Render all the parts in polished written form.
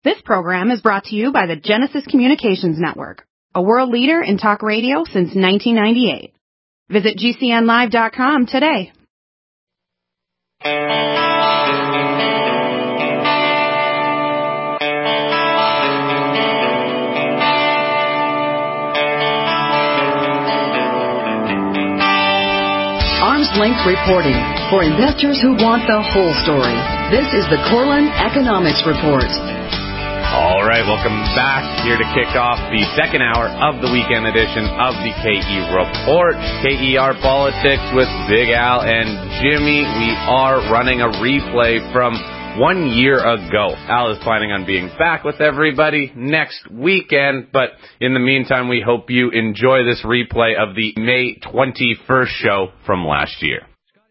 This program is brought to you by the Genesis Communications Network, a world leader in talk radio since 1998. Visit GCNlive.com today. Arm's Length Reporting for investors who want the whole story. This is the Corlin Economics Report. All right, welcome back here to kick off the second hour of the weekend edition of the KE Report, KER Politics with Big Al and Jimmy. We are running a replay from 1 year ago. Al is planning on being back with everybody next weekend, but in the meantime, we hope you enjoy this replay of the May 21st show from last year.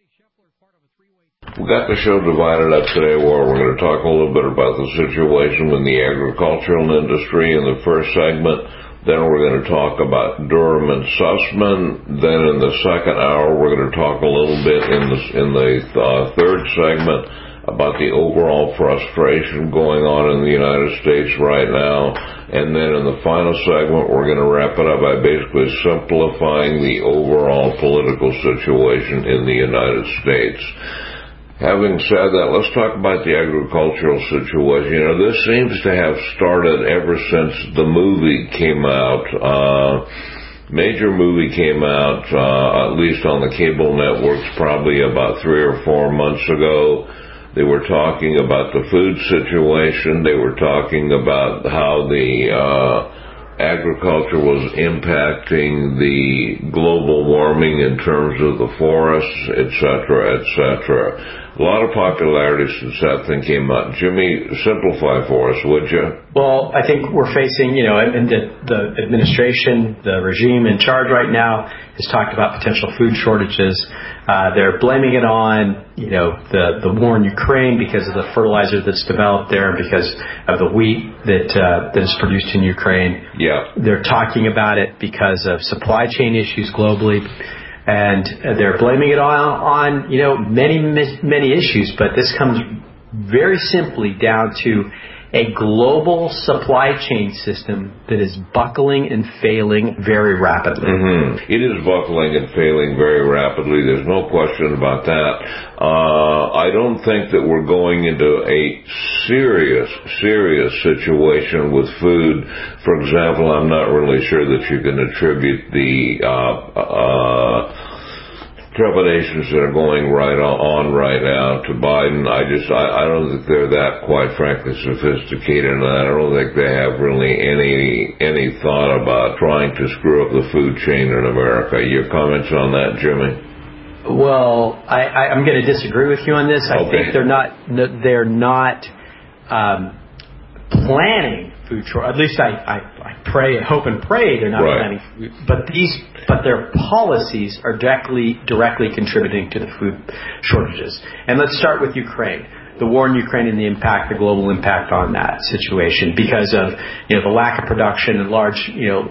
We got the show divided up today where we're going to talk a little bit about the situation in the agricultural industry in the first segment. Then we're going to talk about Durham and Sussman. Then in the second hour, we're going to talk a little bit in the third segment about the overall frustration going on in the United States right now. And then in the final segment, we're going to wrap it up by basically simplifying the overall political situation in the United States. Having said that, let's talk about the agricultural situation. You know, this seems to have started ever since the movie came out. Major movie came out, at least on the cable networks, probably about 3 or 4 months ago. They were talking about the food situation. They were talking about how the agriculture was impacting the global warming in terms of the forests, etc., etc. A lot of popularity since that thing came out. Jimmy, simplify for us, would you? Well, I think we're facing, and the administration, the regime in charge right now has talked about potential food shortages. They're blaming it on, the war in Ukraine because of the fertilizer that's developed there, because of the wheat that is produced in Ukraine. Yeah. They're talking about it because of supply chain issues globally. And they're blaming it on many issues, but this comes very simply down to a global supply chain system that is buckling and failing very rapidly. Mm-hmm. It is buckling and failing very rapidly. There's no question about that. I don't think that we're going into a serious situation with food. For example, I'm not really sure that you can attribute the trepidations that are going on right now to Biden. I don't think they're that, quite frankly, sophisticated, and I don't think they have really any thought about trying to screw up the food chain in America. Your comments on that, Jimmy? Well, I'm going to disagree with you on this. I think they're not planning food shortage. At least I pray, hope and pray they're not planning food. But their policies are directly contributing to the food shortages. And let's start with Ukraine. The war in Ukraine and the global impact on that situation because of the lack of production and large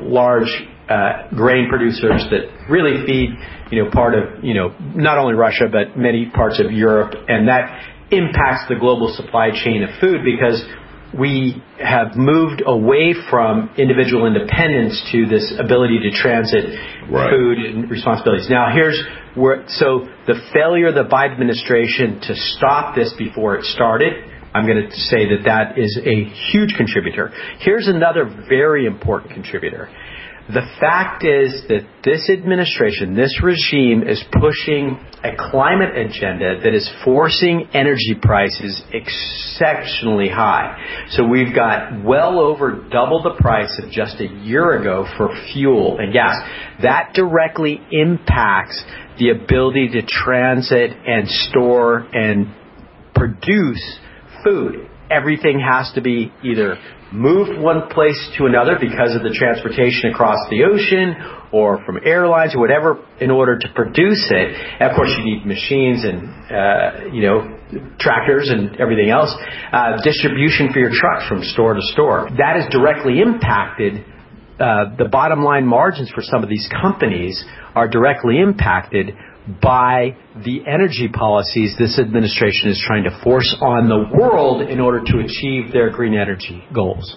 grain producers that really feed part of not only Russia but many parts of Europe, and that impacts the global supply chain of food because we have moved away from individual independence to this ability to transit food and responsibilities. Now, so the failure of the Biden administration to stop this before it started, I'm going to say that is a huge contributor. Here's another very important contributor. The fact is that this administration, this regime, is pushing a climate agenda that is forcing energy prices exceptionally high. So we've got well over double the price of just a year ago for fuel and gas. That directly impacts the ability to transit and store and produce food. Everything has to be either moved one place to another because of the transportation across the ocean or from airlines or whatever in order to produce it. And of course, you need machines and, tractors and everything else, distribution for your trucks from store to store. That has directly impacted the bottom line margins for some of these companies are directly impacted by the energy policies this administration is trying to force on the world in order to achieve their green energy goals.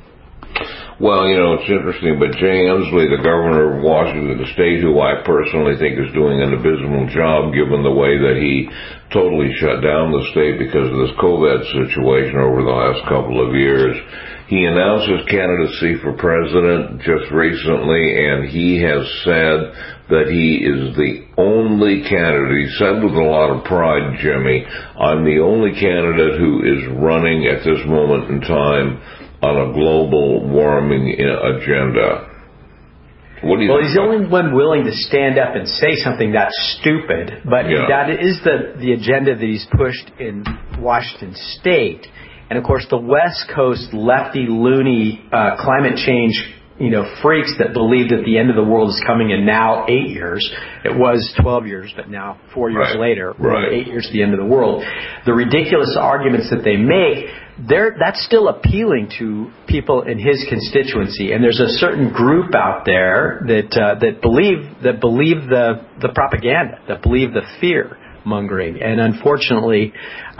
Well, it's interesting, but Jay Inslee, the governor of Washington State, who I personally think is doing an abysmal job given the way that he totally shut down the state because of this COVID situation over the last couple of years, he announced his candidacy for president just recently, and he has said that he is the only candidate. He said with a lot of pride, Jimmy, I'm the only candidate who is running at this moment in time on a global warming agenda. What do you think? He's the only one willing to stand up and say something that's stupid, but that is the agenda that he's pushed in Washington State. And of course, the West Coast lefty, loony climate change freaks that believe that the end of the world is coming in now 8 years. It was 12 years, but now 4 years later, 8 years to the end of the world. The ridiculous arguments that they make, that's still appealing to people in his constituency. And there's a certain group out there that believe the propaganda, that believe the fear mongering, and unfortunately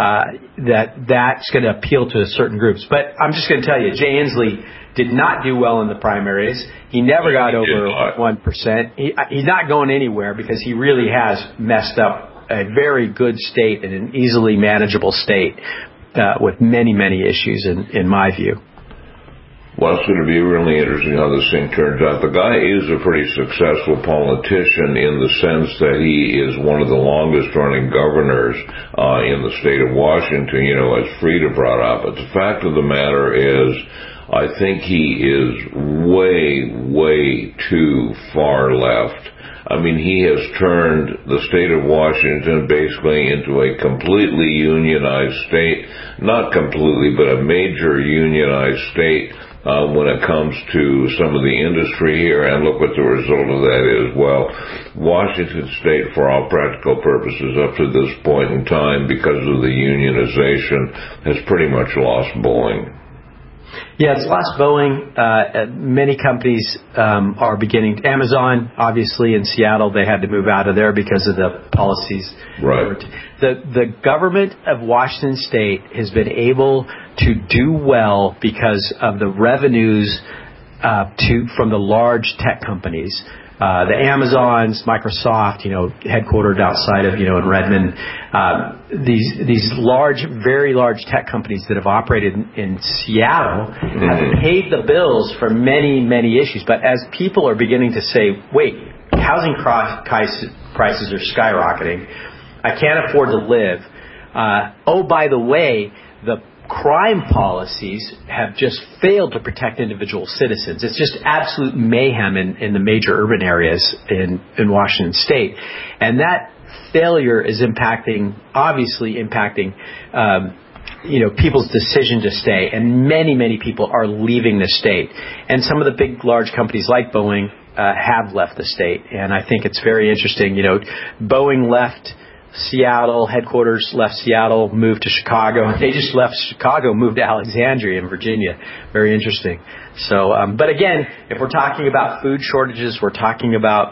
that's going to appeal to certain groups. But I'm just going to tell you, Jay Inslee did not do well in the primaries. He never got over 1%. He's not going anywhere because he really has messed up a very good state and an easily manageable state with many, many issues in my view. Well, it's going to be really interesting how this thing turns out. The guy is a pretty successful politician in the sense that he is one of the longest-running governors in the state of Washington, as Frida brought up. But the fact of the matter is, I think he is way, way too far left. I mean, he has turned the state of Washington basically into a completely unionized state. Not completely, but a major unionized state. When it comes to some of the industry here, and look what the result of that is. Well, Washington State, for all practical purposes, up to this point in time, because of the unionization, has pretty much lost Boeing. Yeah, it's lost Boeing. Many companies are beginning. Amazon, obviously, in Seattle, they had to move out of there because of the policies. Right. The government of Washington State has been able to do well because of the revenues from the large tech companies. The Amazons, Microsoft, headquartered outside of, in Redmond, these large, very large tech companies that have operated in Seattle have paid the bills for many, many issues. But as people are beginning to say, wait, housing prices are skyrocketing, I can't afford to live. By the way, the crime policies have just failed to protect individual citizens. It's just absolute mayhem in the major urban areas in Washington State. And that failure is obviously impacting people's decision to stay. And many, many people are leaving the state. And some of the big, large companies like Boeing have left the state. And I think it's very interesting. Boeing left Seattle, headquarters left Seattle, moved to Chicago. They just left Chicago, moved to Alexandria in Virginia. Very interesting. So, but again, if we're talking about food shortages, we're talking about,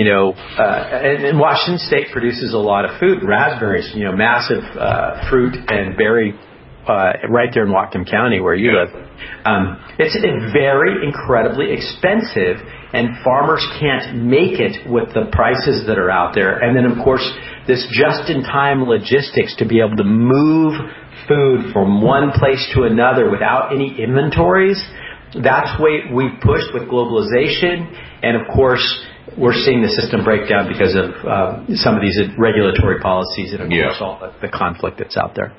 and Washington State produces a lot of food, raspberries, massive fruit and berry right there in Whatcom County where you live. It's very incredibly expensive, and farmers can't make it with the prices that are out there. And then, of course, this just-in-time logistics to be able to move food from one place to another without any inventories, that's what we've pushed with globalization. And, of course, we're seeing the system break down because of some of these regulatory policies and, of course, all the conflict that's out there.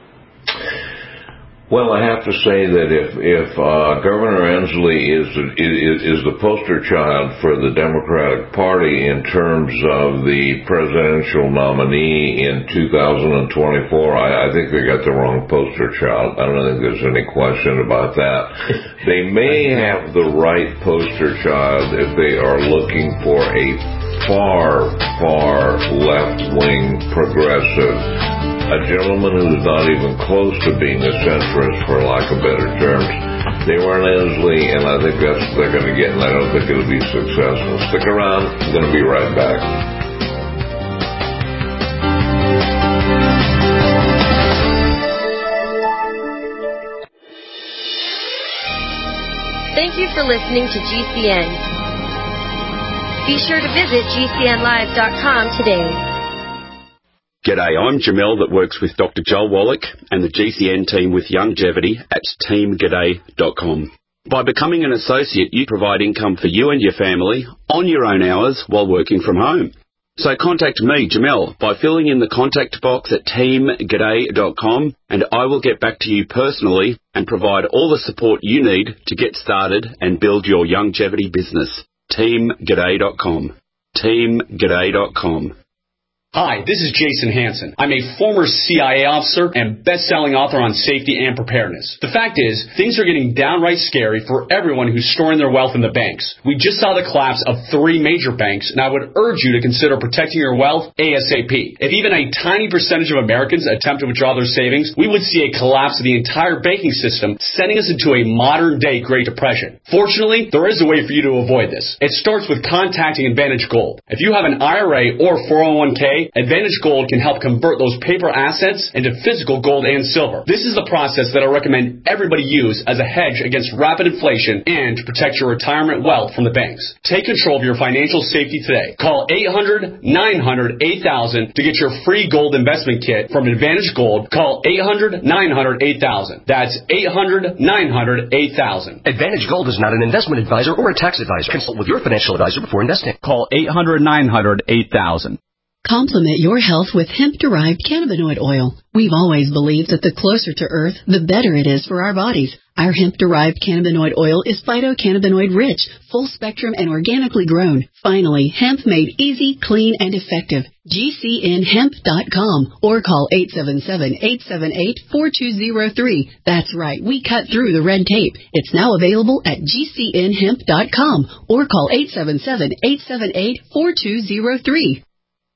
Well, I have to say that if Governor Inslee is the poster child for the Democratic Party in terms of the presidential nominee in 2024, I think they got the wrong poster child. I don't think there's any question about that. They may have the right poster child if they are looking for a far, far left-wing progressive. A gentleman who's not even close to being a centrist, for lack of better terms. They weren't Inslee, and I think that's what they're going to get, and I don't think it'll be successful. Stick around. I'm going to be right back. Thank you for listening to GCN. Be sure to visit GCNlive.com today. G'day, I'm Jamel that works with Dr. Joel Wallach and the GCN team with Longevity at teamg'day.com. By becoming an associate, you provide income for you and your family on your own hours while working from home. So contact me, Jamel, by filling in the contact box at teamg'day.com, and I will get back to you personally and provide all the support you need to get started and build your longevity business. teamg'day.com. teamg'day.com. Hi, this is Jason Hansen. I'm a former CIA officer and best-selling author on safety and preparedness. The fact is, things are getting downright scary for everyone who's storing their wealth in the banks. We just saw the collapse of 3 major banks, and I would urge you to consider protecting your wealth ASAP. If even a tiny percentage of Americans attempt to withdraw their savings, we would see a collapse of the entire banking system, sending us into a modern-day Great Depression. Fortunately, there is a way for you to avoid this. It starts with contacting Advantage Gold. If you have an IRA or 401k, Advantage Gold can help convert those paper assets into physical gold and silver. This is the process that I recommend everybody use as a hedge against rapid inflation and to protect your retirement wealth from the banks. Take control of your financial safety today. Call 800-900-8000 to get your free gold investment kit from Advantage Gold. Call 800-900-8000. That's 800-900-8000. Advantage Gold is not an investment advisor or a tax advisor. Consult with your financial advisor before investing. Call 800-900-8000. Complement your health with hemp-derived cannabinoid oil. We've always believed that the closer to Earth, the better it is for our bodies. Our hemp-derived cannabinoid oil is phytocannabinoid-rich, full-spectrum, and organically grown. Finally, hemp made easy, clean, and effective. GCNhemp.com or call 877-878-4203. That's right, we cut through the red tape. It's now available at GCNhemp.com or call 877-878-4203.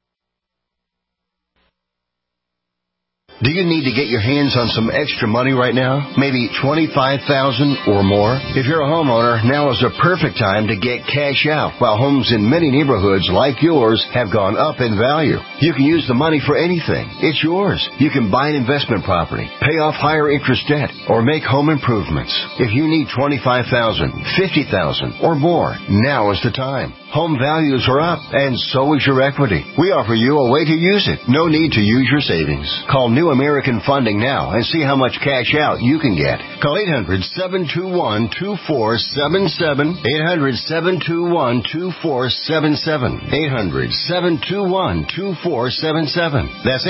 Do you need to get your hands on some extra money right now? Maybe $25,000 or more? If you're a homeowner, now is the perfect time to get cash out. While homes in many neighborhoods like yours have gone up in value, you can use the money for anything. It's yours. You can buy an investment property, pay off higher interest debt, or make home improvements. If you need $25,000, $50,000, or more, now is the time. Home values are up, and so is your equity. We offer you a way to use it. No need to use your savings. Call New American Funding now and see how much cash out you can get. Call 800-721-2477. 800-721-2477. 800-721-2477. That's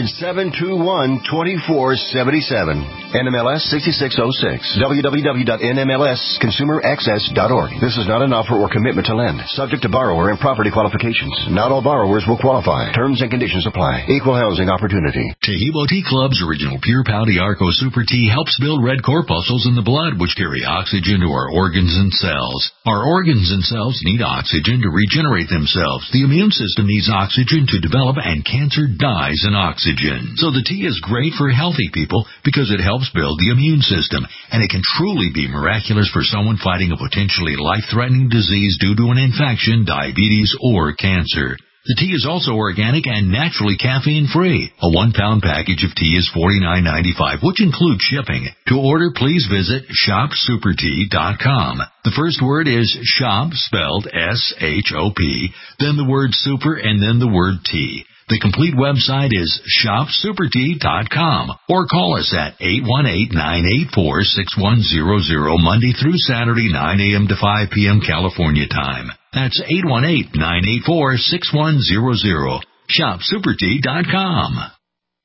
800-721-2477. NMLS 6606. www.nmlsconsumeraccess.org. This is not an offer or commitment to lend. Subject to borrower and property qualifications. Not all borrowers will qualify. Terms and conditions apply. Equal housing opportunity. Taheebo Tea Club's original Pure Pouty Arco Super Tea helps build red corpuscles in the blood, which carry oxygen to our organs and cells. Our organs and cells need oxygen to regenerate themselves. The immune system needs oxygen to develop, and cancer dies in oxygen. So the tea is great for healthy people because it helps build the immune system, and it can truly be miraculous for someone fighting a potentially life-threatening disease due to an infection, diabetes, or cancer. The tea is also organic and naturally caffeine-free. A 1-pound package of tea is $49.95, which includes shipping. To order, please visit shopsupertea.com. The first word is shop, spelled S-H-O-P, then the word super, and then the word tea. The complete website is shopsupertea.com or call us at 818-984-6100 Monday through Saturday, 9 a.m. to 5 p.m. California time. That's 818-984-6100. shopsupertea.com.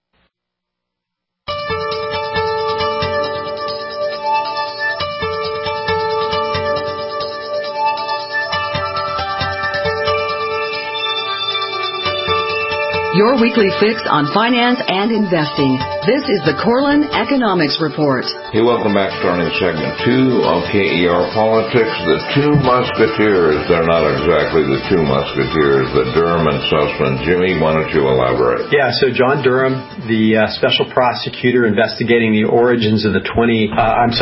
Your weekly fix on finance and investing. This is the Corlin Economics Report. Hey, welcome back. Starting segment 2 of KER Politics. The Two Musketeers. They're not exactly the Two Musketeers, the Durham and Sussman. Jimmy, why don't you elaborate? Yeah, so John Durham, the special prosecutor investigating the origins of the 2016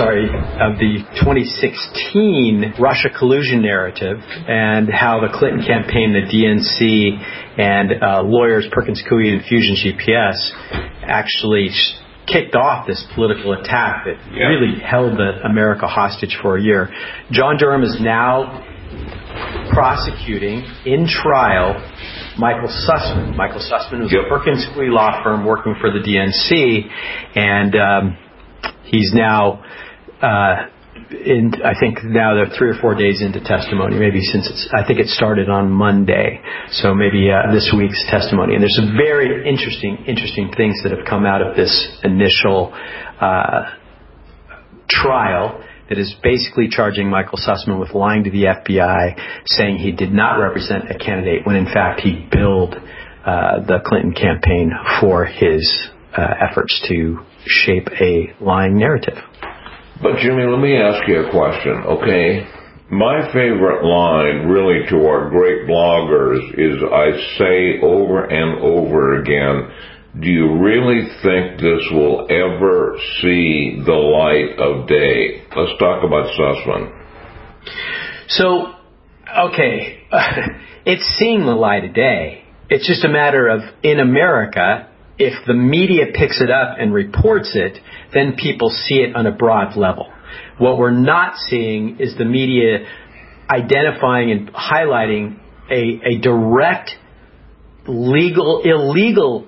Russia collusion narrative and how the Clinton campaign, the DNC, and lawyers Perkins Coie and Fusion GPS actually kicked off this political attack that really held America hostage for a year. John Durham is now prosecuting in trial Michael Sussman. Michael Sussman was a Perkins Coie law firm working for the DNC, and he's now I think now they're 3 or 4 days into testimony, maybe since I think it started on Monday, so maybe this week's testimony. And there's some very interesting things that have come out of this initial trial that is basically charging Michael Sussman with lying to the FBI, saying he did not represent a candidate when in fact he billed the Clinton campaign for his efforts to shape a lying narrative. But Jimmy, let me ask you a question, okay? My favorite line, really, to our great bloggers is I say over and over again, do you really think this will ever see the light of day? Let's talk about Sussman. So, okay, it's seeing the light of day. It's just a matter of, in America, if the media picks it up and reports it, then people see it on a broad level. What we're not seeing is the media identifying and highlighting a direct, illegal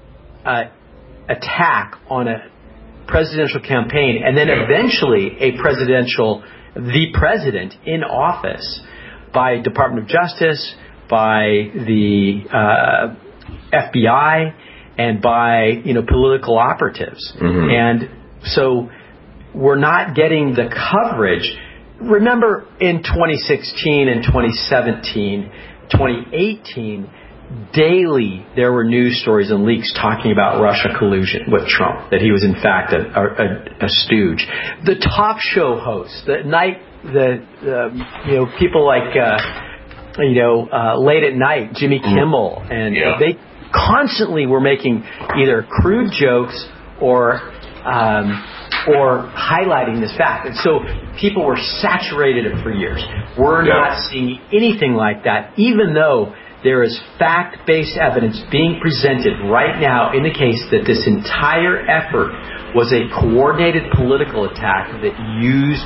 attack on a presidential campaign, and then eventually the president in office by Department of Justice, by the FBI, and by political operatives. Mm-hmm. And so we're not getting the coverage. Remember in 2016 and 2017, 2018, daily there were news stories and leaks talking about Russia collusion with Trump, that he was in fact a stooge. The talk show hosts, people like late at night, Jimmy Kimmel, and they constantly were making either crude jokes or highlighting this fact. And so people were saturated it for years. We're not seeing anything like that, even though there is fact-based evidence being presented right now in the case that this entire effort was a coordinated political attack that used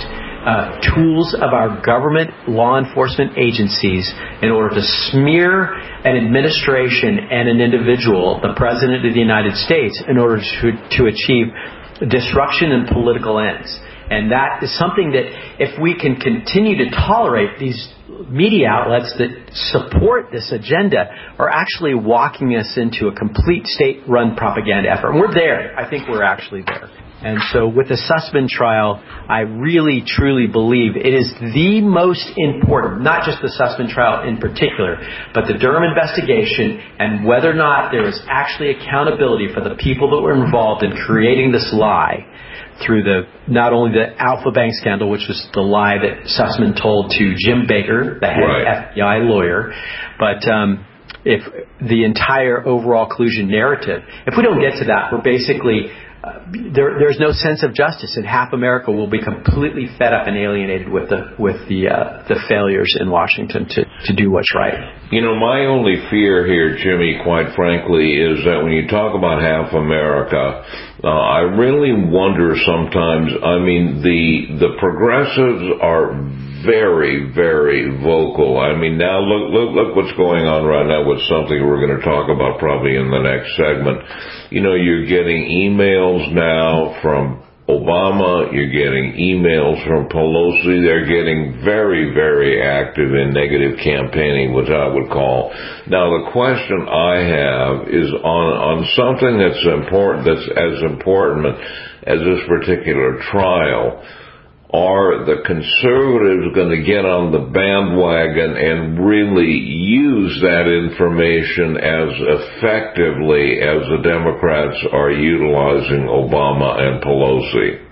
tools of our government law enforcement agencies in order to smear an administration and an individual, the President of the United States, in order to achieve disruption in political ends. And that is something that if we can continue to tolerate, these media outlets that support this agenda are actually walking us into a complete state-run propaganda effort. And we're there. I think we're actually there. And so with the Sussman trial, I really, truly believe it is the most important, not just the Sussman trial in particular, but the Durham investigation and whether or not there is actually accountability for the people that were involved in creating this lie through not only the Alpha Bank scandal, which was the lie that Sussman told to Jim Baker, the head FBI lawyer, but if the entire overall collusion narrative, if we don't get to that, we're basically there's no sense of justice, and half America will be completely fed up and alienated with the failures in Washington to do what's right. My only fear here, Jimmy, quite frankly, is that when you talk about half America, I really wonder sometimes. I mean, the progressives are very, very vocal. I mean, now look what's going on right now with something we're going to talk about probably in the next segment. You're getting emails now from Obama. You're getting emails from Pelosi. They're getting very, very active in negative campaigning, which I would call. Now, the question I have is on something that's important, that's as important as this particular trial. Are the conservatives going to get on the bandwagon and really use that information as effectively as the Democrats are utilizing Obama and Pelosi?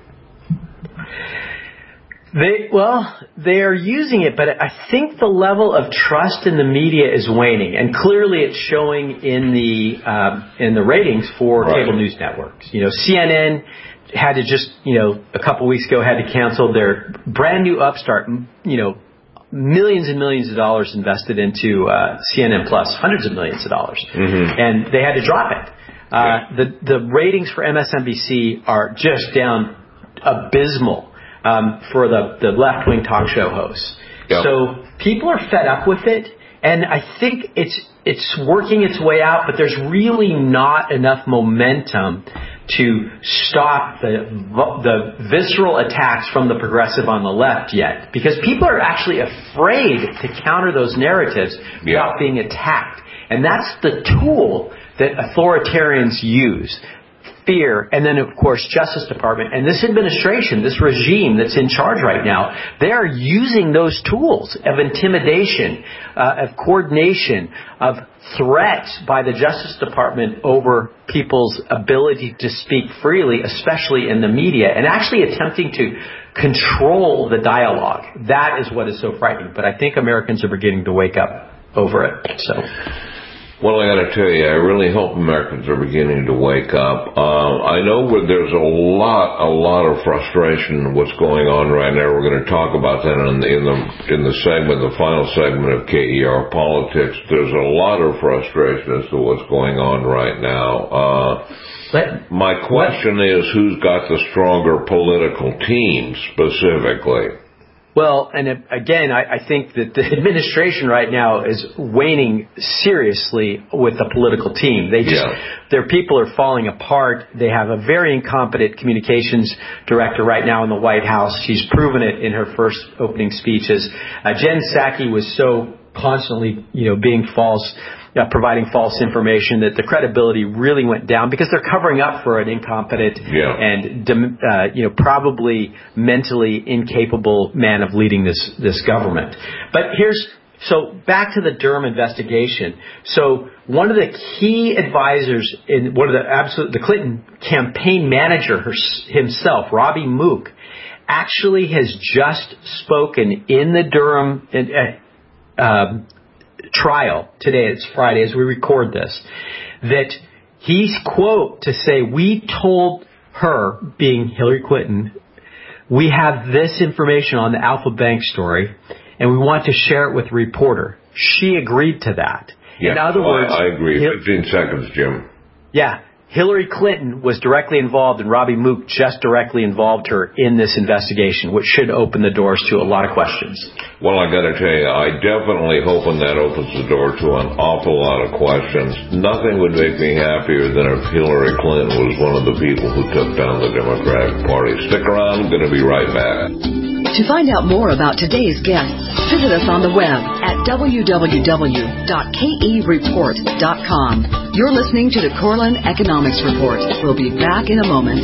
They are using it, but I think the level of trust in the media is waning, and clearly it's showing in the ratings for cable news networks. CNN had to just, a couple weeks ago had to cancel their brand new upstart, millions and millions of dollars invested into CNN Plus, hundreds of millions of dollars. Mm-hmm. And they had to drop it. The ratings for MSNBC are just down abysmal for the left-wing talk show hosts. Yep. So people are fed up with it, and I think it's working its way out, but there's really not enough momentum to stop the visceral attacks from the progressive on the left yet, because people are actually afraid to counter those narratives without being attacked. And that's the tool that authoritarians use. Fear, and then, of course, Justice Department. And this administration, this regime that's in charge right now, they are using those tools of intimidation, of coordination, of threats by the Justice Department over people's ability to speak freely, especially in the media, and actually attempting to control the dialogue. That is what is so frightening. But I think Americans are beginning to wake up over it. So. Well, I got to tell you, I really hope Americans are beginning to wake up. I know there's a lot of frustration in what's going on right now. We're going to talk about that in the final segment of KER Politics. There's a lot of frustration as to what's going on right now. My question is, who's got the stronger political team specifically? Well, and again, I think that the administration right now is waning seriously with the political team. Their people are falling apart. They have a very incompetent communications director right now in the White House. She's proven it in her first opening speeches. Jen Psaki was so constantly, being false, providing false information that the credibility really went down because they're covering up for an incompetent and probably mentally incapable man of leading this government. But so back to the Durham investigation. So one of the key advisors in the Clinton campaign manager himself, Robbie Mook, actually has just spoken in the Durham trial today. It's Friday as we record this, that he's quote to say, we told her, being Hillary Clinton, we have this information on the Alpha Bank story and we want to share it with the reporter. She agreed to that. Yeah, in other words, I agree. 15 seconds, Jim. Yeah. Hillary Clinton was directly involved, and Robbie Mook just directly involved her in this investigation, which should open the doors to a lot of questions. Well, I got to tell you, I definitely hope that opens the door to an awful lot of questions. Nothing would make me happier than if Hillary Clinton was one of the people who took down the Democratic Party. Stick around. I'm going to be right back. To find out more about today's guests, visit us on the web at www.kereport.com. You're listening to the Corlin Economics Report. We'll be back in a moment.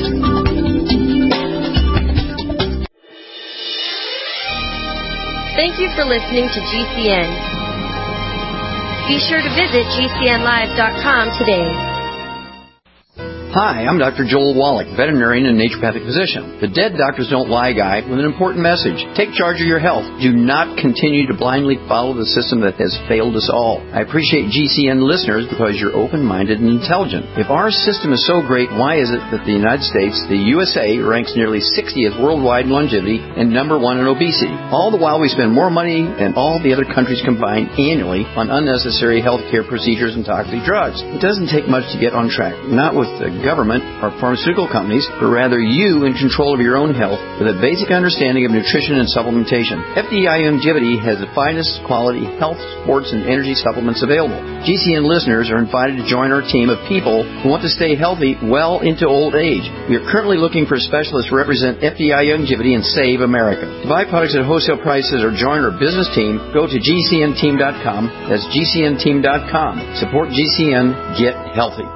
Thank you for listening to GCN. Be sure to visit GCNlive.com today. Hi, I'm Dr. Joel Wallach, veterinarian and naturopathic physician. The Dead Doctors Don't Lie guy with an important message. Take charge of your health. Do not continue to blindly follow the system that has failed us all. I appreciate GCN listeners because you're open-minded and intelligent. If our system is so great, why is it that the United States, the USA, ranks nearly 60th worldwide in longevity and number 1 in obesity? All the while we spend more money than all the other countries combined annually on unnecessary healthcare procedures and toxic drugs. It doesn't take much to get on track. Not with the government or pharmaceutical companies, but rather you in control of your own health with a basic understanding of nutrition and supplementation. FDI Longevity has the finest quality health, sports, and energy supplements available. GCN listeners are invited to join our team of people who want to stay healthy well into old age. We are currently looking for specialists to represent FDI Longevity and Save America. To buy products at wholesale prices or join our business team, go to GCNteam.com. That's GCNteam.com. Support GCN. Get healthy.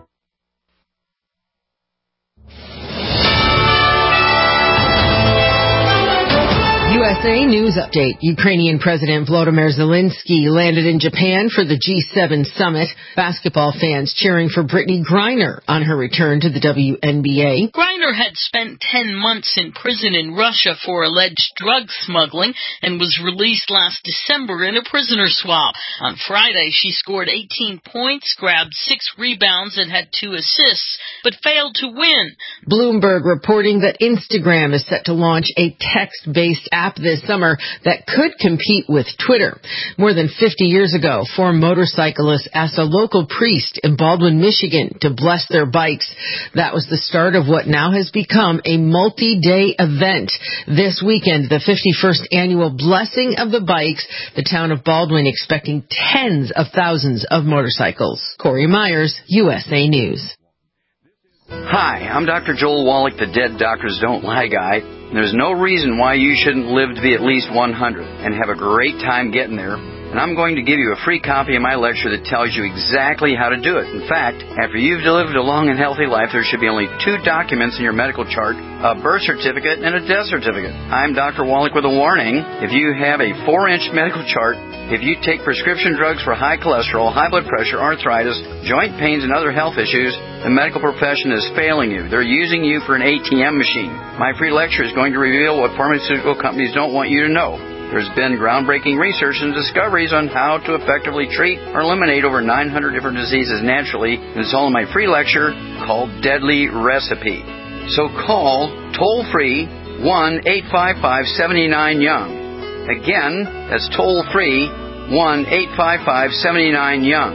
USA News Update. Ukrainian President Volodymyr Zelensky landed in Japan for the G7 summit. Basketball fans cheering for Brittany Griner on her return to the WNBA. Griner had spent 10 months in prison in Russia for alleged drug smuggling and was released last December in a prisoner swap. On Friday, she scored 18 points, grabbed 6 rebounds, and had 2 assists, but failed to win. Bloomberg reporting that Instagram is set to launch a text-based app this summer that could compete with Twitter. More than 50 years ago, 4 motorcyclists asked a local priest in Baldwin, Michigan to bless their bikes. That was the start of what now has become a multi-day event. This weekend, the 51st annual Blessing of the Bikes, the town of Baldwin expecting tens of thousands of motorcycles. Corey Myers, USA News. Hi, I'm Dr. Joel Wallach, the Dead Doctors Don't Lie guy. There's no reason why you shouldn't live to be at least 100 and have a great time getting there. And I'm going to give you a free copy of my lecture that tells you exactly how to do it. In fact, after you've lived a long and healthy life, there should be only 2 documents in your medical chart, a birth certificate and a death certificate. I'm Dr. Wallach with a warning. If you have a 4-inch medical chart, if you take prescription drugs for high cholesterol, high blood pressure, arthritis, joint pains, and other health issues, the medical profession is failing you. They're using you for an ATM machine. My free lecture is going to reveal what pharmaceutical companies don't want you to know. There's been groundbreaking research and discoveries on how to effectively treat or eliminate over 900 different diseases naturally. And it's all in my free lecture called Deadly Recipe. So call toll-free 1-855-79-YOUNG. Again, that's toll-free 1-855-79-YOUNG.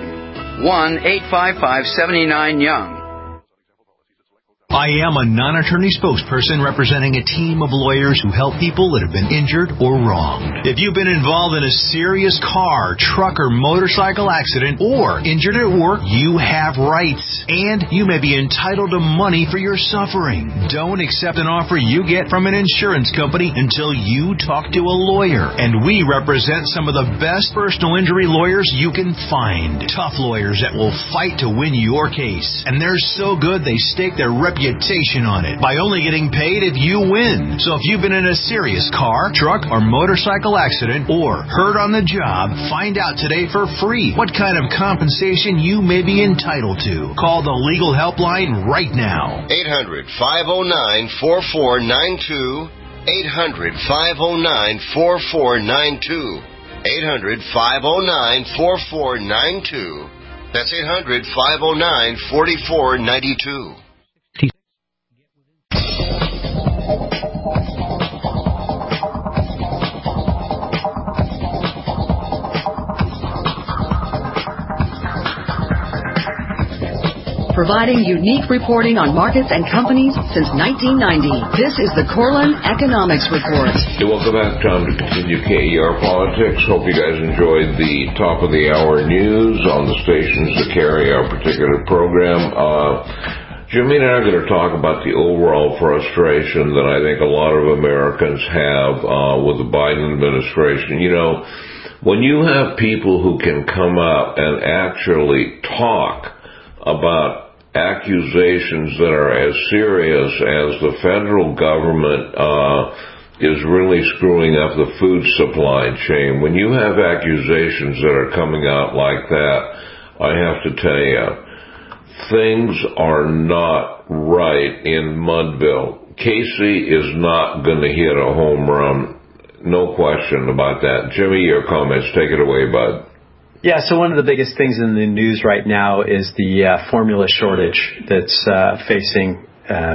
1-855-79-YOUNG. I am a non-attorney spokesperson representing a team of lawyers who help people that have been injured or wronged. If you've been involved in a serious car, truck, or motorcycle accident or injured at work, you have rights, and you may be entitled to money for your suffering. Don't accept an offer you get from an insurance company until you talk to a lawyer. And we represent some of the best personal injury lawyers you can find. Tough lawyers that will fight to win your case. And they're so good they stake their reputation on it by only getting paid if you win. So if you've been in a serious car, truck, or motorcycle accident or hurt on the job, find out today for free what kind of compensation you may be entitled to. Call the legal helpline right now. 800-509-4492. 800-509-4492. 800-509-4492. That's 800-509-4492. Providing unique reporting on markets and companies since 1990. This is the Corlin Economics Report. Hey, welcome back. Time to continue KER Politics. Hope you guys enjoyed the top of the hour news on the stations that carry our particular program. Jimmy and I are going to talk about the overall frustration that I think a lot of Americans have with the Biden administration. You know, when you have people who can come up and actually talk about accusations that are as serious as the federal government is really screwing up the food supply chain. When you have accusations that are coming out like that, I have to tell you, things are not right in Mudville. Casey is not going to hit a home run. No question about that. Jimmy, your comments. Take it away, bud. Yeah, so one of the biggest things in the news right now is the formula shortage that's facing,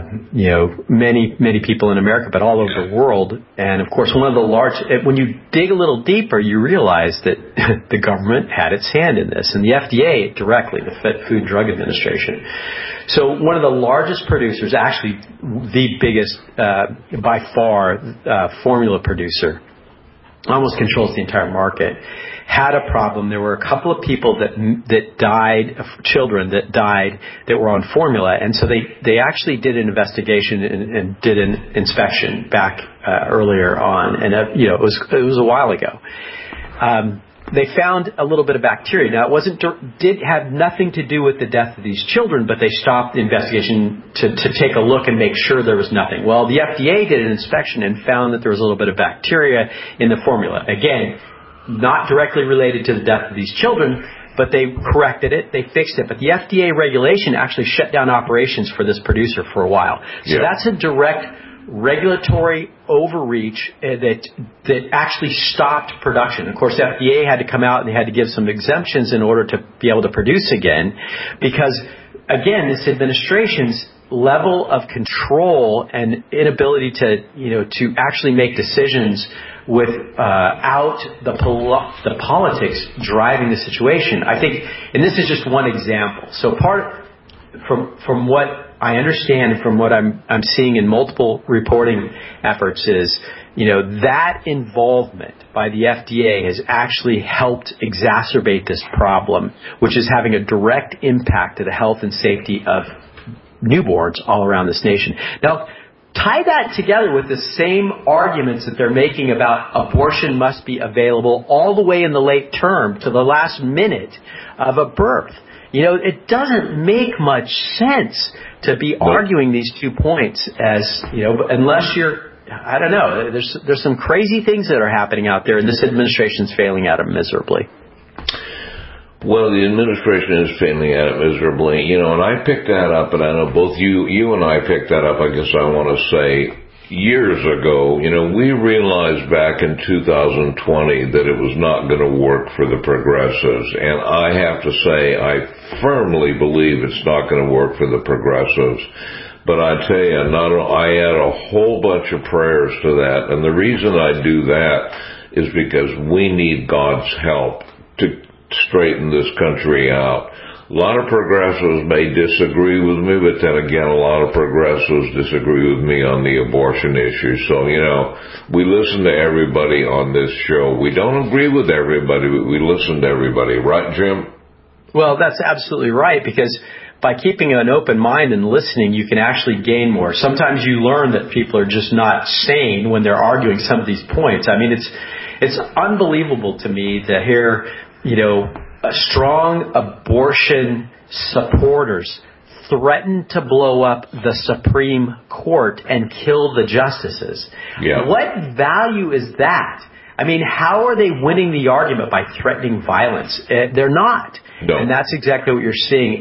many people in America, but all over the world. And, of course, when you dig a little deeper, you realize that the government had its hand in this, and the FDA directly, the Food and Drug Administration. So one of the largest producers, actually the biggest, by far, formula producer, almost controls the entire market, had a problem. There were a couple of people that died, children that died, that were on formula, and so they actually did an investigation and did an inspection back earlier on, and it was a while ago. They found a little bit of bacteria. Now, did have nothing to do with the death of these children, but they stopped the investigation to take a look and make sure there was nothing. Well, the FDA did an inspection and found that there was a little bit of bacteria in the formula. Again, not directly related to the death of these children, but they corrected it, they fixed it. But the FDA regulation actually shut down operations for this producer for a while. So that's a direct regulatory overreach that actually stopped production. Of course, the FDA had to come out and they had to give some exemptions in order to be able to produce again, because, again, this administration's level of control and inability to actually make decisions without the politics driving the situation. I think, and this is just one example. So from what I understand, from what I'm seeing in multiple reporting efforts is, that involvement by the FDA has actually helped exacerbate this problem, which is having a direct impact to the health and safety of newborns all around this nation. Now, tie that together with the same arguments that they're making about abortion must be available all the way in the late term to the last minute of a birth. It doesn't make much sense to be arguing these 2 points as, unless you're, I don't know, there's some crazy things that are happening out there, and this administration's failing at them miserably. Well, the administration is failing at it miserably, and I picked that up, and I know both you and I picked that up, I guess I want to say, years ago. We realized back in 2020 that it was not going to work for the progressives, and I have to say I firmly believe it's not going to work for the progressives. But I tell you, I add a whole bunch of prayers to that, and the reason I do that is because we need God's help to straighten this country out. A lot of progressives may disagree with me, but then again, a lot of progressives disagree with me on the abortion issue. So, we listen to everybody on this show. We don't agree with everybody, but we listen to everybody. Right, Jim? Well, that's absolutely right, because by keeping an open mind and listening, you can actually gain more. Sometimes you learn that people are just not sane when they're arguing some of these points. I mean, it's unbelievable to me to hear strong abortion supporters threaten to blow up the Supreme Court and kill the justices. Yeah. What value is that? I mean, how are they winning the argument by threatening violence? They're not. No. And that's exactly what you're seeing.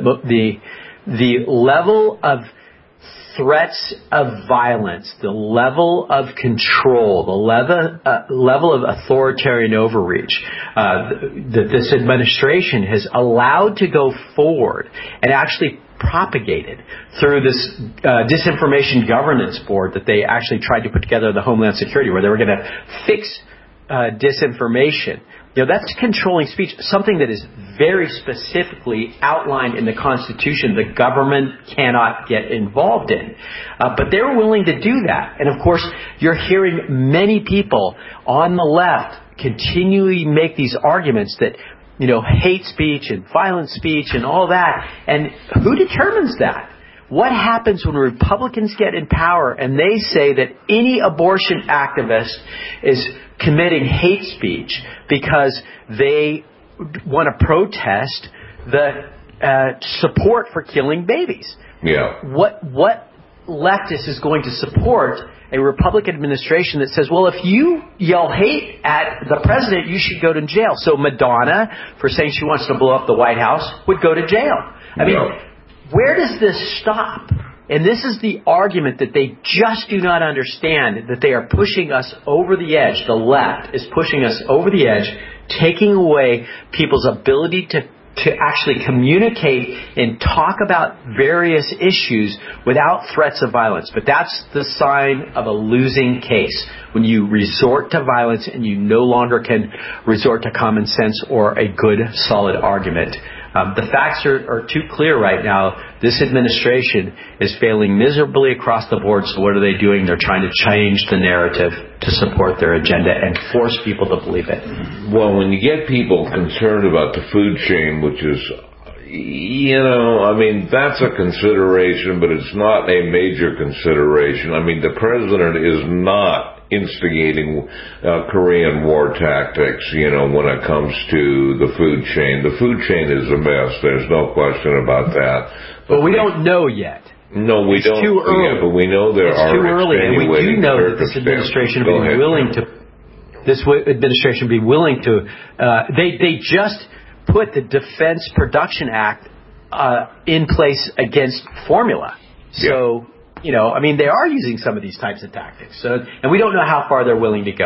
The level of threats of violence, the level of control, the level of authoritarian overreach that this administration has allowed to go forward and actually propagated through this disinformation governance board that they actually tried to put together, the Homeland Security, where they were going to fix disinformation. That's controlling speech, something that is very specifically outlined in the Constitution the government cannot get involved in. But they're willing to do that. And, of course, you're hearing many people on the left continually make these arguments that, hate speech and violent speech and all that. And who determines that? What happens when Republicans get in power and they say that any abortion activist is committing hate speech because they want to protest the support for killing babies? Yeah. What leftist is going to support a Republican administration that says, well, if you yell hate at the president, you should go to jail? So Madonna, for saying she wants to blow up the White House, would go to jail. I mean, where does this stop? And this is the argument that they just do not understand, that they are pushing us over the edge. The left is pushing us over the edge, taking away people's ability to actually communicate and talk about various issues without threats of violence. But that's the sign of a losing case, when you resort to violence and you no longer can resort to common sense or a good, solid argument. The facts are too clear right now. This administration is failing miserably across the board. So what are they doing? They're trying to change the narrative to support their agenda and force people to believe it. Well, when you get people concerned about the food chain, which is, that's a consideration, but it's not a major consideration. I mean, the president is not instigating Korean War tactics, when it comes to the food chain. The food chain is a mess. There's no question about that. But we don't know yet. No, we don't. It's too early. Yeah, but we know there are. It's too early, and we do know that this administration will be willing to. This administration will be willing to. They just put the Defense Production Act in place against formula. So. They are using some of these types of tactics. So, and we don't know how far they're willing to go.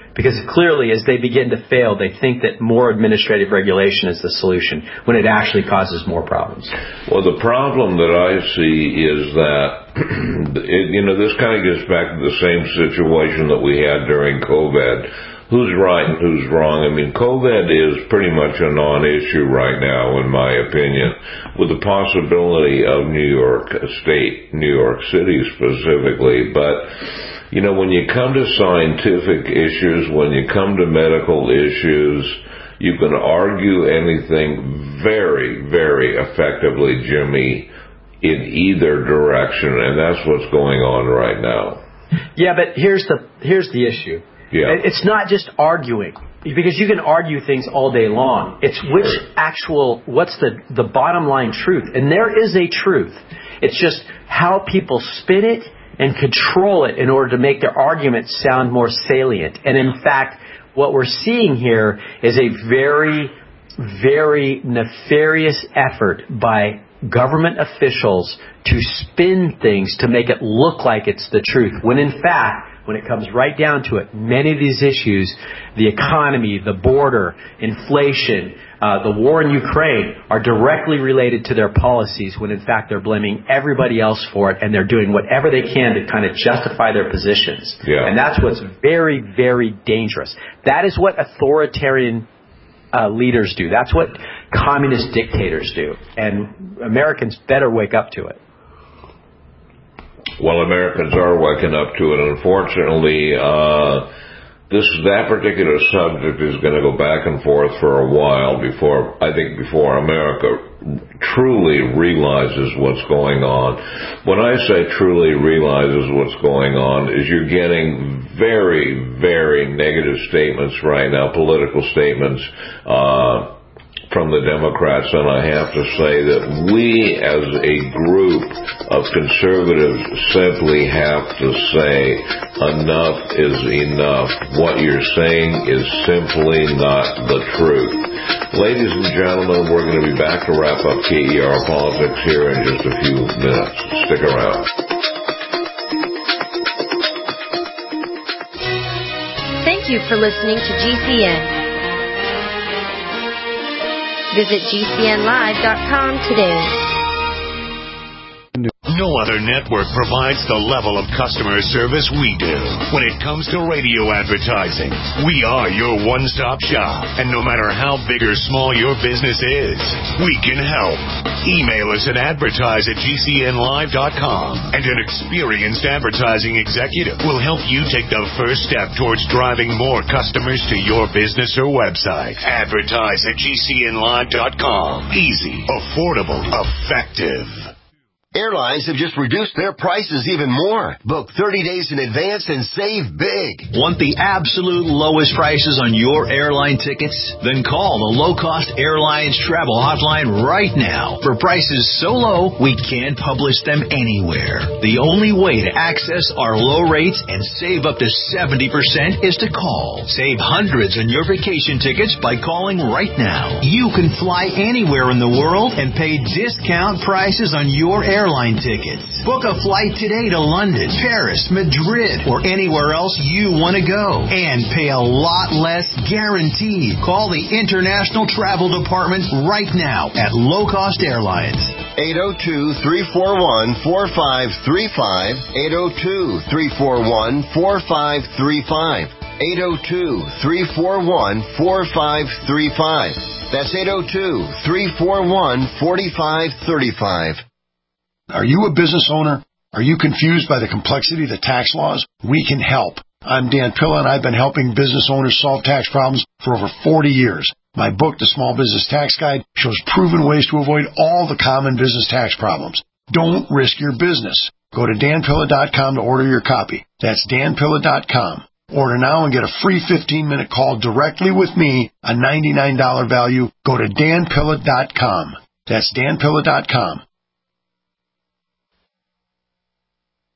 Because clearly, as they begin to fail, they think that more administrative regulation is the solution when it actually causes more problems. Well, the problem that I see is that, this kind of gets back to the same situation that we had during COVID. Who's right and who's wrong? I mean, COVID is pretty much a non-issue right now, in my opinion, with the possibility of New York State, New York City specifically. But, when you come to scientific issues, when you come to medical issues, you can argue anything very, very effectively, Jimmy, in either direction, and that's what's going on right now. Yeah, but here's the issue. Yeah. It's not just arguing, because you can argue things all day long. It's what's the bottom line truth? And there is a truth. It's just how people spin it and control it in order to make their arguments sound more salient. And in fact, what we're seeing here is a very, very nefarious effort by government officials to spin things to make it look like it's the truth, when in fact, when it comes right down to it, many of these issues, the economy, the border, inflation, the war in Ukraine, are directly related to their policies, when in fact they're blaming everybody else for it, and they're doing whatever they can to kind of justify their positions. Yeah. And that's what's very, very dangerous. That is what authoritarian leaders do. That's what communist dictators do. And Americans better wake up to it. Well, Americans are waking up to it. Unfortunately, that particular subject is going to go back and forth for a while before America truly realizes what's going on. When I say truly realizes what's going on, is you're getting very, very negative statements right now, political statements, from the Democrats, and I have to say that we as a group of conservatives simply have to say enough is enough. What you're saying is simply not the truth. Ladies and gentlemen, we're going to be back to wrap up KER Politics here in just a few minutes. Stick around. Thank you for listening to GCN. Visit GCNlive.com today. No other network provides the level of customer service we do. When it comes to radio advertising, we are your one-stop shop. And no matter how big or small your business is, we can help. Email us at advertise@GCNlive.com, and an experienced advertising executive will help you take the first step towards driving more customers to your business or website. Advertise@GCNlive.com. Easy, affordable, effective. Airlines have just reduced their prices even more. Book 30 days in advance and save big. Want the absolute lowest prices on your airline tickets? Then call the Low Cost Airlines Travel Hotline right now. For prices so low, we can't publish them anywhere. The only way to access our low rates and save up to 70% is to call. Save hundreds on your vacation tickets by calling right now. You can fly anywhere in the world and pay discount prices on your airline tickets. Book a flight today to London, Paris, Madrid, or anywhere else you want to go, and pay a lot less guaranteed. Call the International Travel Department right now at Low Cost Airlines. 802-341-4535. 802-341-4535. 802-341-4535. That's 802-341-4535. Are you a business owner? Are you confused by the complexity of the tax laws? We can help. I'm Dan Pilla, and I've been helping business owners solve tax problems for over 40 years. My book, The Small Business Tax Guide, shows proven ways to avoid all the common business tax problems. Don't risk your business. Go to danpilla.com to order your copy. That's danpilla.com. Order now and get a free 15-minute call directly with me, a $99 value. Go to danpilla.com. That's danpilla.com.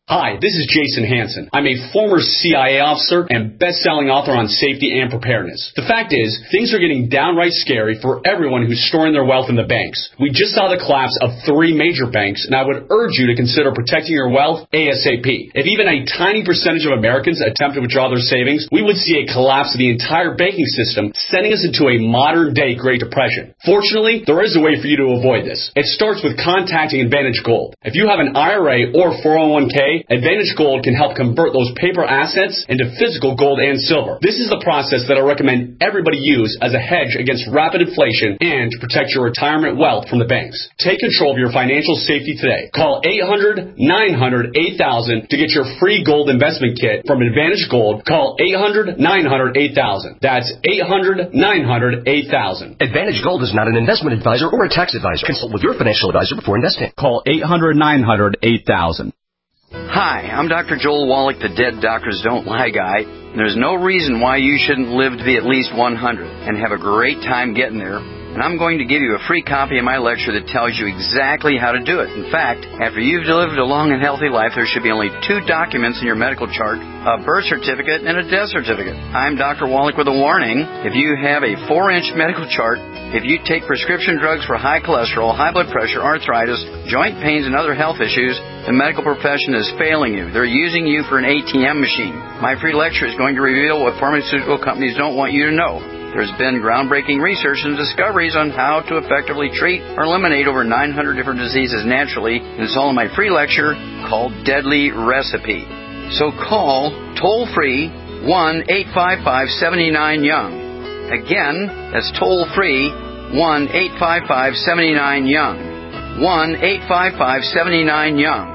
Hi, this is Jason Hansen. I'm a former CIA officer and best-selling author on safety and preparedness. The fact is, things are getting downright scary for everyone who's storing their wealth in the banks. We just saw the collapse of 3 major banks, and I would urge you to consider protecting your wealth ASAP. If even a tiny percentage of Americans attempt to withdraw their savings, we would see a collapse of the entire banking system, sending us into a modern-day Great Depression. Fortunately, there is a way for you to avoid this. It starts with contacting Advantage Gold. If you have an IRA or 401k, Advantage Gold can help convert those paper assets into physical gold and silver. This is the process that I recommend everybody use as a hedge against rapid inflation and to protect your retirement wealth from the banks. Take control of your financial safety today. Call 800-900-8000 to get your free gold investment kit from Advantage Gold. Call 800-900-8000. That's 800-900-8000. Advantage Gold is not an investment advisor or a tax advisor. Consult with your financial advisor before investing. Call 800-900-8000. Hi, I'm Dr. Joel Wallach, the Dead Doctors Don't Lie guy. There's no reason why you shouldn't live to be at least 100 and have a great time getting there. And I'm going to give you a free copy of my lecture that tells you exactly how to do it. In fact, after you've lived a long and healthy life, there should be only 2 documents in your medical chart, a birth certificate and a death certificate. I'm Dr. Wallach with a warning. If you have a 4-inch medical chart, if you take prescription drugs for high cholesterol, high blood pressure, arthritis, joint pains, and other health issues, the medical profession is failing you. They're using you for an ATM machine. My free lecture is going to reveal what pharmaceutical companies don't want you to know. There's been groundbreaking research and discoveries on how to effectively treat or eliminate over 900 different diseases naturally, and it's all in my free lecture called Deadly Recipe. So call toll-free 1-855-79-YOUNG. Again, that's toll-free 1-855-79-YOUNG. 1-855-79-YOUNG.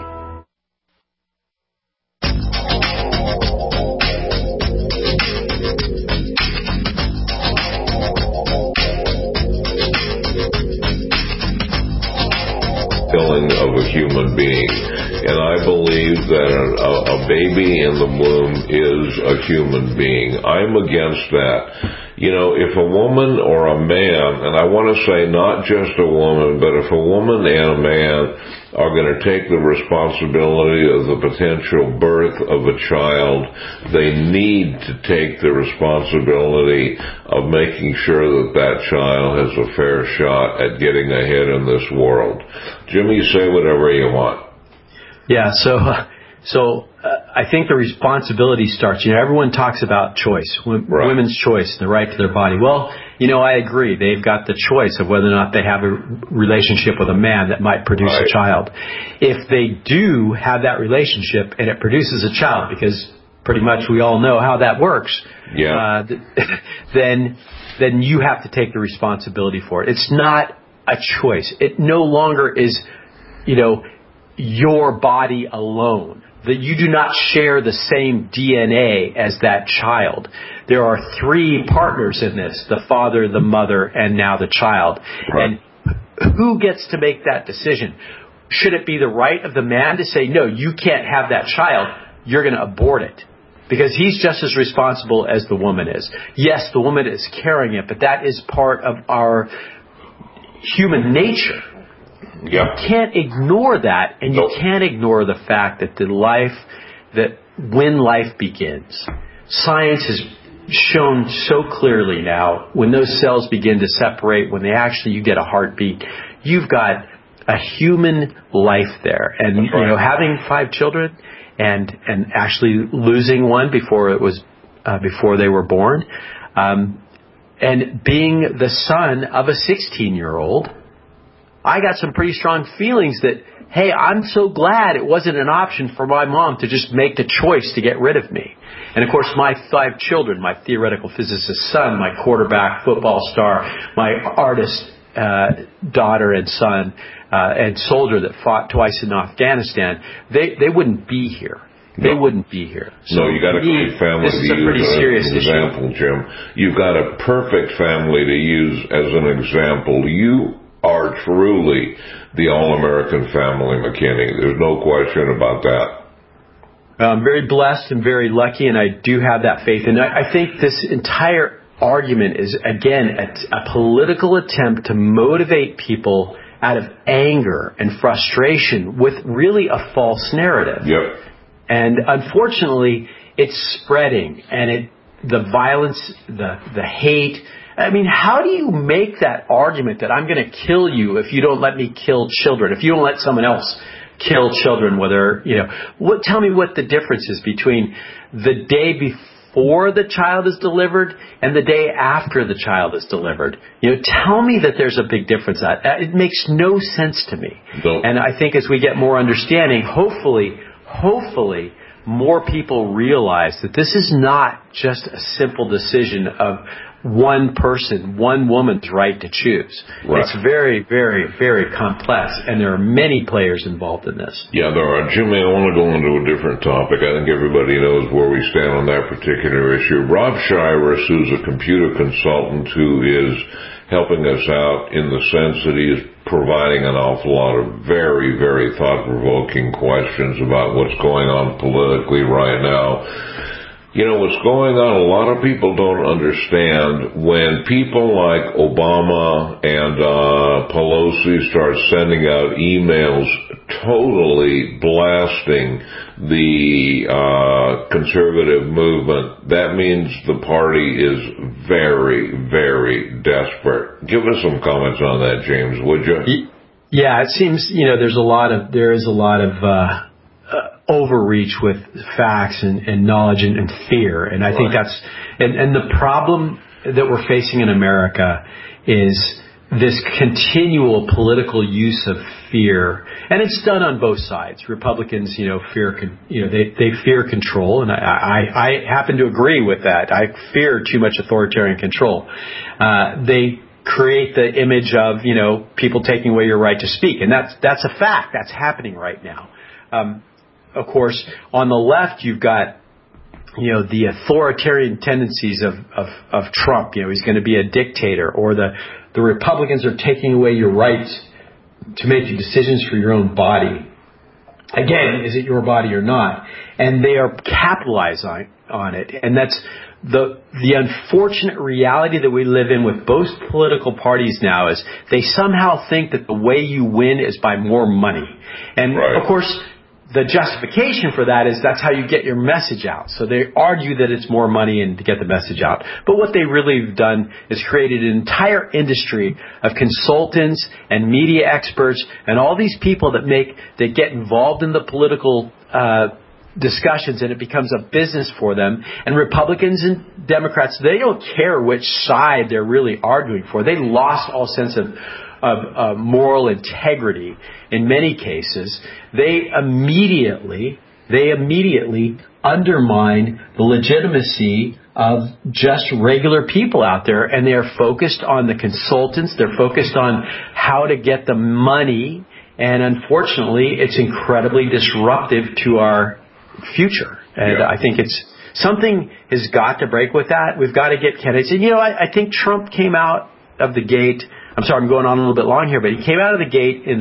Of a human being. And I believe that a baby in the womb is a human being. I'm against that. You know, if a woman or a man, and I want to say not just a woman, but if a woman and a man are going to take the responsibility of the potential birth of a child, they need to take the responsibility of making sure that that child has a fair shot at getting ahead in this world. Jimmy, say whatever you want. Yeah, so I think the responsibility starts, everyone talks about choice, women's choice, the right to their body. Well, I agree. They've got the choice of whether or not they have a relationship with a man that might produce a child. If they do have that relationship and it produces a child, because pretty much we all know how that works, then you have to take the responsibility for it. It's not a choice. It no longer is, your body alone. That you do not share the same DNA as that child. There are 3 partners in this, the father, the mother, and now the child. Right. And who gets to make that decision? Should it be the right of the man to say, no, you can't have that child, you're going to abort it? Because he's just as responsible as the woman is. Yes, the woman is carrying it, but that is part of our human nature. Yep. You can't ignore that, and you can't ignore the fact that when life begins, science has shown so clearly now, when those cells begin to separate, when you get a heartbeat, you've got a human life there. And having 5 children and actually losing one before they were born, and being the son of a 16-year-old. I got some pretty strong feelings that, hey, I'm so glad it wasn't an option for my mom to just make the choice to get rid of me. And, of course, my 5 children, my theoretical physicist son, my quarterback football star, my artist daughter and son, and soldier that fought twice in Afghanistan, they wouldn't be here. They wouldn't be here. So you got a great family to use as an example, Jim. You've got a perfect family to use as an example. You are truly the all-American family, McKinney. There's no question about that. I'm very blessed and very lucky, and I do have that faith. And I think this entire argument is, again, a political attempt to motivate people out of anger and frustration with really a false narrative. Yep. And unfortunately, it's spreading, and the violence, the hate. I mean, how do you make that argument that I'm going to kill you if you don't let me kill children, if you don't let someone else kill children, whether, tell me what the difference is between the day before the child is delivered and the day after the child is delivered. Tell me that there's a big difference. It makes no sense to me. And I think as we get more understanding, hopefully, more people realize that this is not just a simple decision of one person, one woman's right to choose. Right. It's very, very, very complex, and there are many players involved in this. Yeah, there are. Jimmy, I want to go into a different topic. I think everybody knows where we stand on that particular issue. Rob Shiras, who's a computer consultant who is helping us out in the sense that he is providing an awful lot of very, very thought-provoking questions about what's going on politically right now. What's going on, a lot of people don't understand when people like Obama and Pelosi start sending out emails totally blasting the conservative movement, that means the party is very, very desperate. Give us some comments on that, James, would you? Yeah, it seems, there is a lot of overreach with facts and knowledge and fear. And I think that's, and the problem that we're facing in America is this continual political use of fear. And it's done on both sides. Republicans, they fear control. And I happen to agree with that. I fear too much authoritarian control. They create the image of, people taking away your right to speak. And that's a fact. That's happening right now. Of course, on the left, you've got, the authoritarian tendencies of Trump. He's going to be a dictator, or the Republicans are taking away your rights to make decisions for your own body. Again, is it your body or not? And they are capitalizing on it. And that's the unfortunate reality that we live in with both political parties now is they somehow think that the way you win is by more money. And, Of course, the justification for that is that's how you get your message out. So they argue that it's more money and to get the message out. But what they really have done is created an entire industry of consultants and media experts and all these people that get involved in the political discussions, and it becomes a business for them. And Republicans and Democrats, they don't care which side they're really arguing for. They lost all sense of moral integrity in many cases. They immediately undermine the legitimacy of just regular people out there, and they are focused on the consultants. They're focused on how to get the money, and unfortunately, it's incredibly disruptive to our future. And I think something has got to break with that. We've got to get candidates. And, I think Trump came out of the gate. I'm sorry, I'm going on a little bit long here, but he came out of the gate in the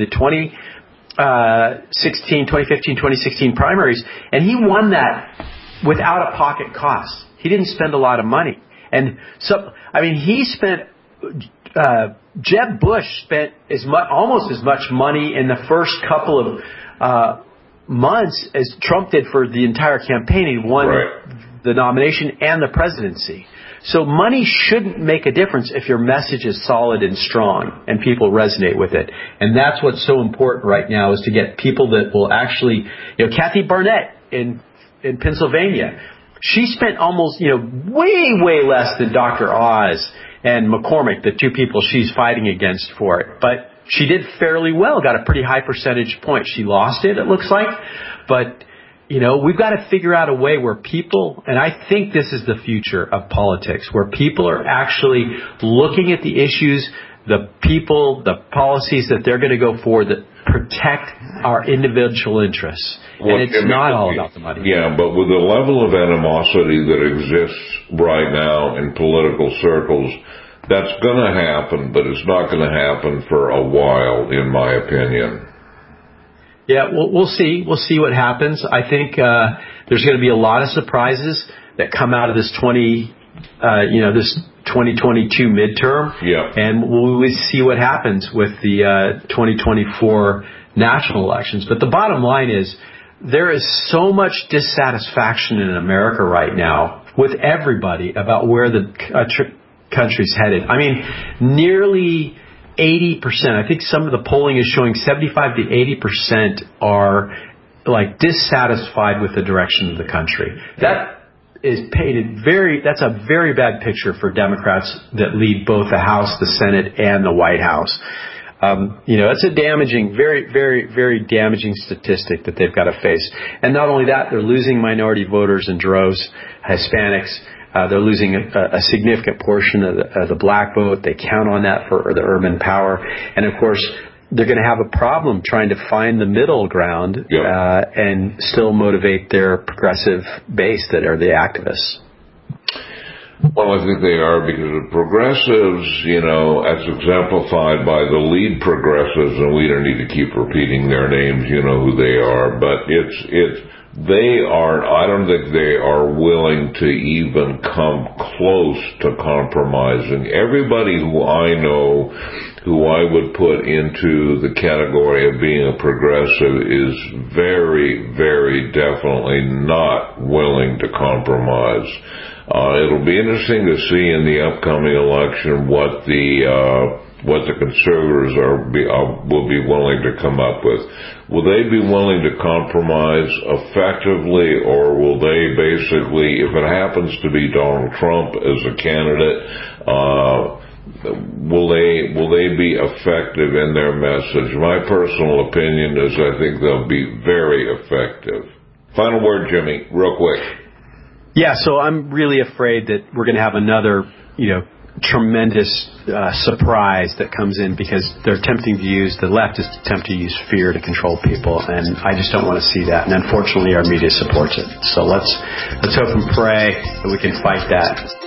2015, 2016 primaries, and he won that without a pocket cost. He didn't spend a lot of money. And so, he spent, Jeb Bush spent almost as much money in the first couple of months as Trump did for the entire campaign. He won the nomination and the presidency. So money shouldn't make a difference if your message is solid and strong and people resonate with it. And that's what's so important right now is to get people that will actually, Kathy Barnett in Pennsylvania, she spent almost, way less than Dr. Oz and McCormick, the two people she's fighting against for it. But she did fairly well, got a pretty high percentage point. She lost it looks like. But we've got to figure out a way where people, and I think this is the future of politics, where people are actually looking at the issues, the people, the policies that they're going to go for that protect our individual interests. And it's not all about the money. Yeah, but with the level of animosity that exists right now in political circles, that's going to happen, but it's not going to happen for a while, in my opinion. Yeah, we'll see. We'll see what happens. I think there's going to be a lot of surprises that come out of this 2022 midterm. Yeah. And we'll see what happens with the 2024 national elections. But the bottom line is, there is so much dissatisfaction in America right now with everybody about where the country's headed. I mean, nearly 80%, I think some of the polling is showing 75 to 80% are like dissatisfied with the direction of the country. That is painted that's a very bad picture for Democrats that lead both the House, the Senate, and the White House. It's a damaging, very, very, very damaging statistic that they've got to face. And not only that, they're losing minority voters in droves, Hispanics. They're losing a significant portion of the black vote. They count on that for the urban power. And, of course, they're going to have a problem trying to find the middle ground and still motivate their progressive base that are the activists. Well, I think they are, because the progressives, as exemplified by the lead progressives, and we don't need to keep repeating their names, you know who they are, but I don't think they are willing to even come close to compromising. Everybody who I know, who I would put into the category of being a progressive, is very, very definitely not willing to compromise. It'll be interesting to see in the upcoming election what the conservatives will be willing to come up with. Will they be willing to compromise effectively, or will they basically, if it happens to be Donald Trump as a candidate, will they be effective in their message? My personal opinion is I think they'll be very effective. Final word, Jimmy, real quick. Yeah, so I'm really afraid that we're going to have another, tremendous surprise that comes in, because the left is attempting to use fear to control people, and I just don't want to see that. And unfortunately, our media supports it. So let's hope and pray that we can fight that.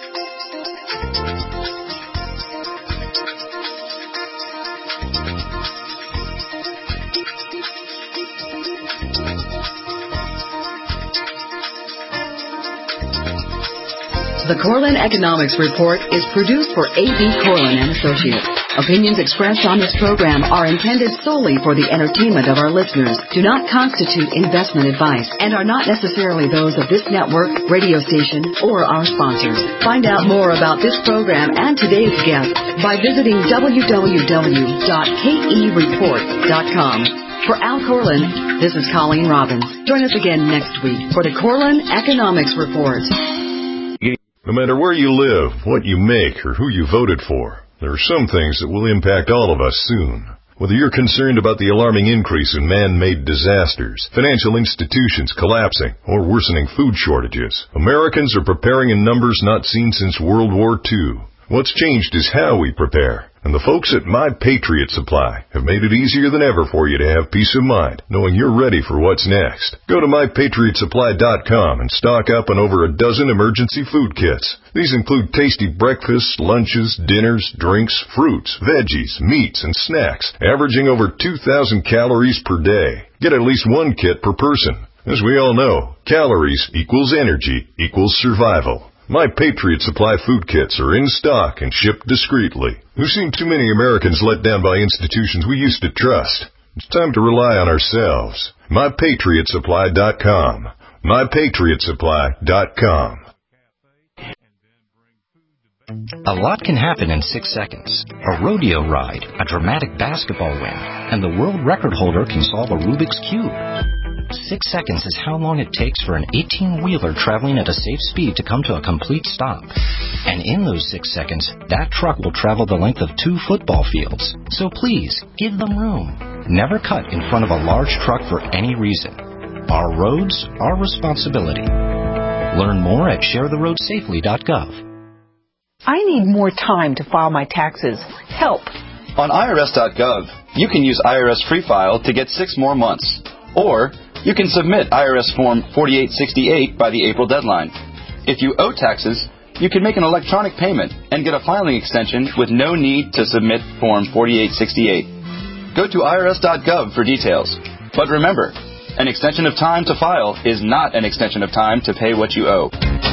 The Corlin Economics Report is produced for A.B. Corlin and Associates. Opinions expressed on this program are intended solely for the entertainment of our listeners, do not constitute investment advice, and are not necessarily those of this network, radio station, or our sponsors. Find out more about this program and today's guest by visiting www.kereport.com. For Al Corlin, this is Colleen Robbins. Join us again next week for the Corlin Economics Report. No matter where you live, what you make, or who you voted for, there are some things that will impact all of us soon. Whether you're concerned about the alarming increase in man-made disasters, financial institutions collapsing, or worsening food shortages, Americans are preparing in numbers not seen since World War II. What's changed is how we prepare. And the folks at My Patriot Supply have made it easier than ever for you to have peace of mind, knowing you're ready for what's next. Go to MyPatriotSupply.com and stock up on over a dozen emergency food kits. These include tasty breakfasts, lunches, dinners, drinks, fruits, veggies, meats, and snacks, averaging over 2,000 calories per day. Get at least one kit per person. As we all know, calories equals energy equals survival. My Patriot Supply food kits are in stock and shipped discreetly. We've seen too many Americans let down by institutions we used to trust. It's time to rely on ourselves. MyPatriotSupply.com. MyPatriotSupply.com. A lot can happen in 6 seconds. A rodeo ride, a dramatic basketball win, and the world record holder can solve a Rubik's Cube. 6 seconds is how long it takes for an 18-wheeler traveling at a safe speed to come to a complete stop. And in those 6 seconds, that truck will travel the length of 2 football fields. So please, give them room. Never cut in front of a large truck for any reason. Our roads, our responsibility. Learn more at sharetheroadsafely.gov. I need more time to file my taxes. Help. On IRS.gov, you can use IRS Free File to get 6 more months. Or you can submit IRS Form 4868 by the April deadline. If you owe taxes, you can make an electronic payment and get a filing extension with no need to submit Form 4868. Go to IRS.gov for details. But remember, an extension of time to file is not an extension of time to pay what you owe.